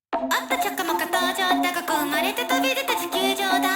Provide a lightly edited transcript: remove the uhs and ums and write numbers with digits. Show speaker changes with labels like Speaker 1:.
Speaker 1: あったちょこまか登場高く生まれて飛び出た地球上だ